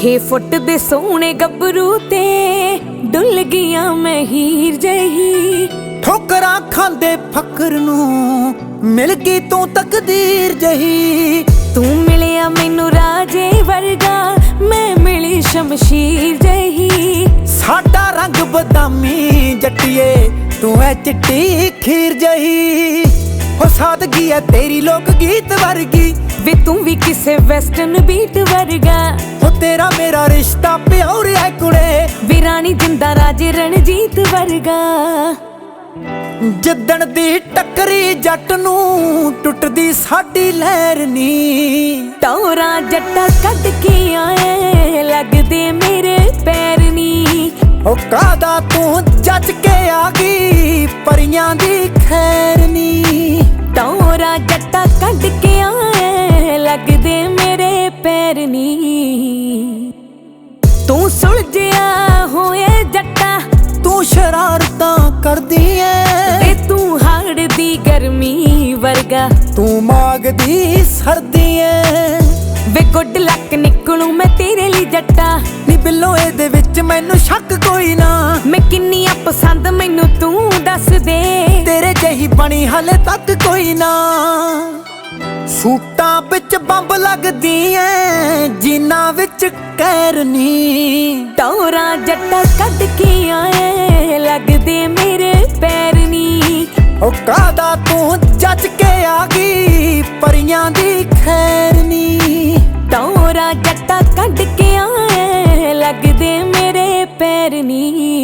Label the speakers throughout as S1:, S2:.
S1: 6 foot दे सोहणे गबरू ते डुल गईयां मैं हीर जही।
S2: ठोकरां खांदे फकर नूं मिल गई तू तकदीर जही।
S1: तू मिलिया मैनू राजे वर्गा मैं मिली शमशीर जही।
S2: साडा रंग बदामी जट्टिए तू है चिट्टी खीर जही। हो सादगी है तेरी लोक गीत वर्गी
S1: वे तू भी किसे वेस्टर्न बीट वर्गा।
S2: हो तेरा मेरा रिश्ता प्योर है कुड़े
S1: वी रानी जिंदा राजे रणजीत वर्गा।
S2: जिद्दण दी टक्करी जट नूं टुटदी साडी लहर नी।
S1: टौरा जट्टा कट के आए लगदे मेरे पैर नी।
S2: ओ कादा तू जज के आ गई परियां दी खैर नी।
S1: टौरा जट्टा कट के आए लगदे मेरे पैर नी। तू सुलझिया होए जट्टा
S2: तू शरारतां करदी
S1: ते
S2: ऐ।
S1: तू हाड़ दी गर्मी वर्गा
S2: तू मागदी सर्दी ऐ।
S1: वे गुड लक निकलूं मैं तेरे लिए जट्टा।
S2: नी बिल्लो एदे विच मैनू शक कोई ना।
S1: मैं किन्नी आ पसंद मैनू तू दस दे।
S2: तेरे जही बनी हले तक कोई ना। सूटां विच बंब लगदी ऐ जीना विच कैर नी।
S1: टौरा जट्टा कट के आए लगदे मेरे पैर नी।
S2: ओ कादा तू जज के आ गई परियां दी खैर नी।
S1: टौरा जट्टा कट के आए लगदे मेरे पैर नी।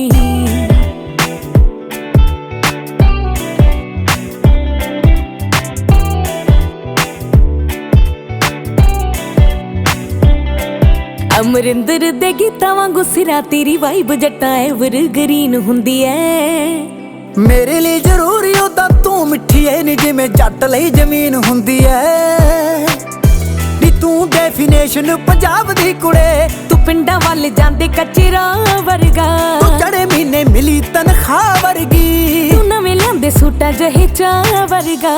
S1: अमरिंदर दे गीतां वांगू सिरा तेरी वाइब जट्टा एवरग्रीन हुंदी ऐ।
S2: मेरे लिए जरूरी ओदा तू मिठी ऐ नी जिवें जट लई जमीन हुंदी ऐ। नी तू डेफिनेशन पंजाब दी कुड़े
S1: तू पिंडा वल जांदे कचरा वर्गा।
S2: तू जड़े महीने मिली तनखा वर्गी।
S1: तू नवें लिआंदे सूटा जहे चा वर्गा।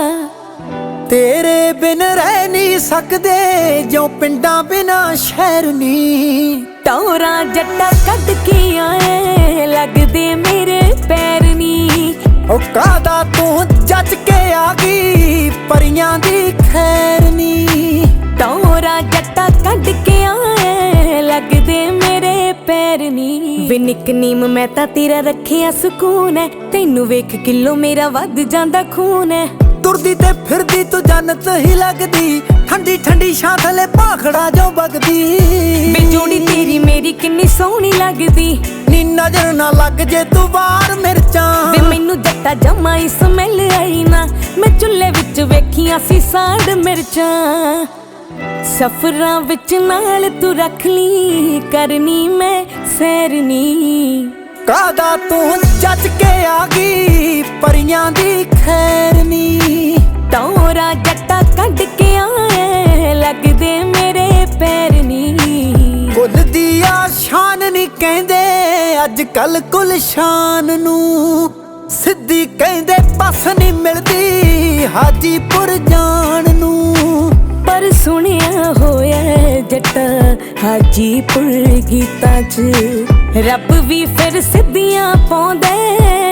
S2: तेरे बिन रह नहीं सकदे जो पिंडा बिना शहर नी।
S1: टौरा जट्टा कट के आए लगदे मेरे पैर नी।
S2: ओ कादा तू जज के आ गई परियां दी खैर नी।
S1: टौरा जट्टा कट के आए लगदे मेरे पैर नी। वे निकनीम मैं तां तेरा रखिया सुकून है। तैनू वेख किलो मेरा वध जांदा खून है।
S2: तुरदी ते फिरदी तू जन्नत ही लगदी ठंडी ठंडी छां थले भाखड़ा जो बगदी।
S1: वे जोड़ी तेरी मेरी किन्नी सोहनी लगदी।
S2: नी नजर ना लग जे तू वार मिर्चां।
S1: वे मैनू जट्टा जम्मा ही स्मैल आई ना। मैं चुल्हे विच वेखियां सी साड़ मिर्चां। सफरां विच नाल तू रख ली करनी मैं सैर नी।
S2: कादा तू जज के आ गई परियां दी खैर नी।
S1: टौरा जट्टा कट के आए लगदे मेरे पैर नी।
S2: कुल दी आ शान नी कहंदे अज कल कुल शान नू। सिद्धी कहंदे पस नी मिलदी हाजीपुर जान नू।
S1: पर सुनिया होया जट्टा हाजीपुर गीतां च रब भी फिर सिद्धियां पाउंदे।